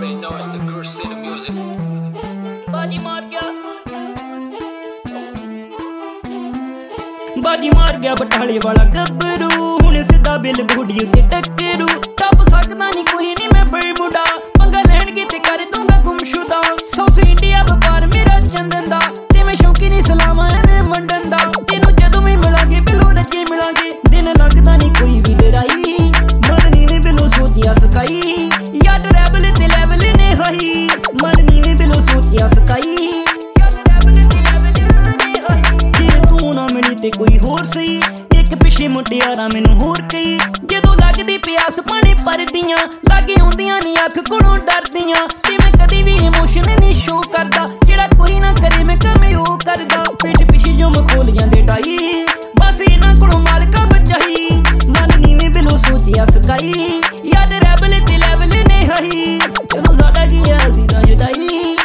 already know it's the Guru State of music. बाजी मार गया बटाले वाला गब्बरू हुणे सीधा बिल बूढ़ी उत्ते टक्करू टप सकदा नहीं कोई नहीं मैं बड़ी बुढ़ा पंगा लैन की ते कर दूंगा गुमशुदा साउथ इंडिया व्यापार मेरा चंदन दा ते मैं शौकी नहीं सलामा एवें मंडन दा तेनू जदों भी मिलांगे बिलो रजे मिलांगे दिन लगदा नहीं कोई भी डराई मरनी ने बिलो सोचिया सकाई याद रेबल ते लेवल ने हाई मरनी ने बिलो सोचिया सकाई ते कोई होर सही एक पिछे मुटियारा मैनू होर कही जदों लगदी प्यास पानी भरदियां लागे आउंदियां नी अख कोलों डरदियां ते मैं कदी भी इमोशन नहीं शो करदा जेड़ा कोई ना करे मैं कमी ओ करदा पिठ पिछे जो मखोलियां दे टाई बस इन्हां कोलों मालका बचाई मन नीवें बिलो सोचिया सकाई याद रेबल ते लेवल ने हाई चलो साडा की है असीं ना जुदाई